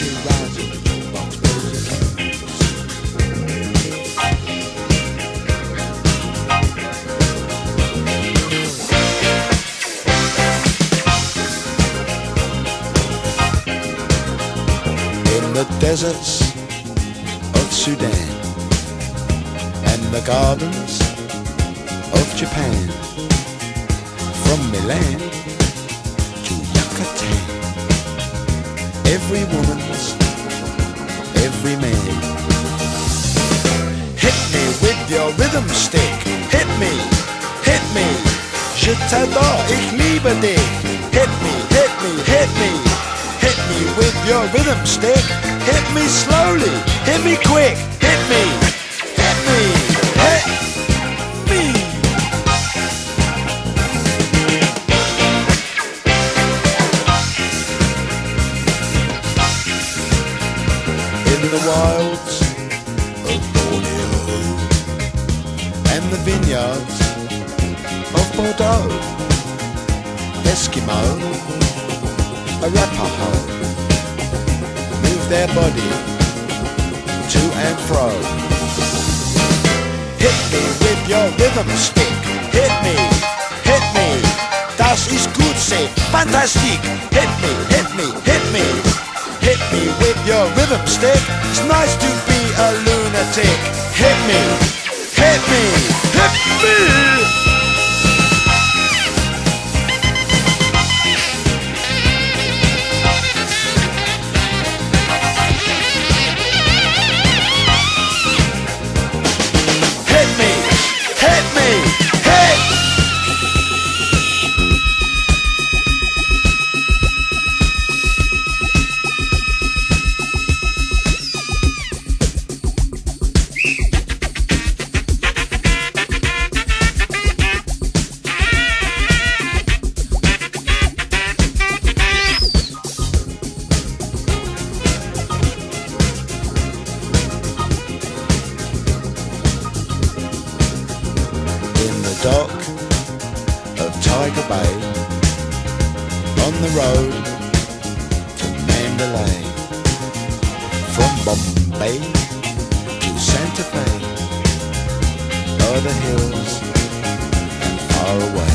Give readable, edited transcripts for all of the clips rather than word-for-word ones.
future rising box music. In the deserts of Sudan and the gardens of Japan, from Milan to Yucatan, every woman's, every man. Hit me with your rhythm stick, hit me, hit me. Je t'adore, ich liebe dich. Hit me, hit me, hit me. Hit me with your rhythm stick. Hit me slowly, hit me quick. Hit me, hit me, hit me. In the wilds of Borneo and the vineyards of Bordeaux, Eskimo, Arapaho move their body to and fro. Hit me with your rhythm stick. Hit me, hit me. Das ist gut, say fantastic. Hit me, hit me, hit me. Hit me with your rhythm stick. It's nice to be a lunatic. Hit me, hit me, hit me. Dock of Tiger Bay, on the road to Mandalay, from Bombay to Santa Fe, o'er the hills and far away.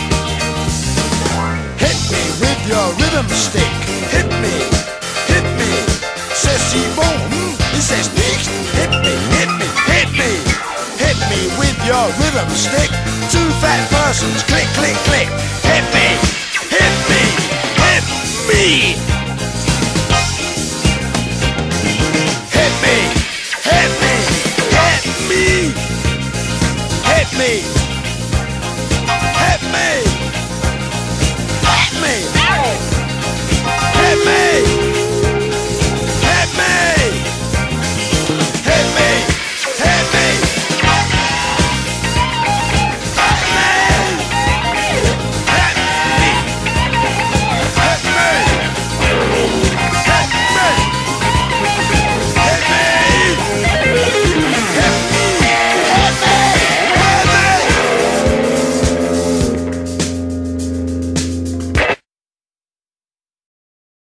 Hit me with your rhythm stick. Hit me, hit me. C'est si bon, c'est nicht. Hit me, hit me, hit me. Hit me with your rhythm stick. Two fat persons, click, click, click. Hit me, hit me, hit me.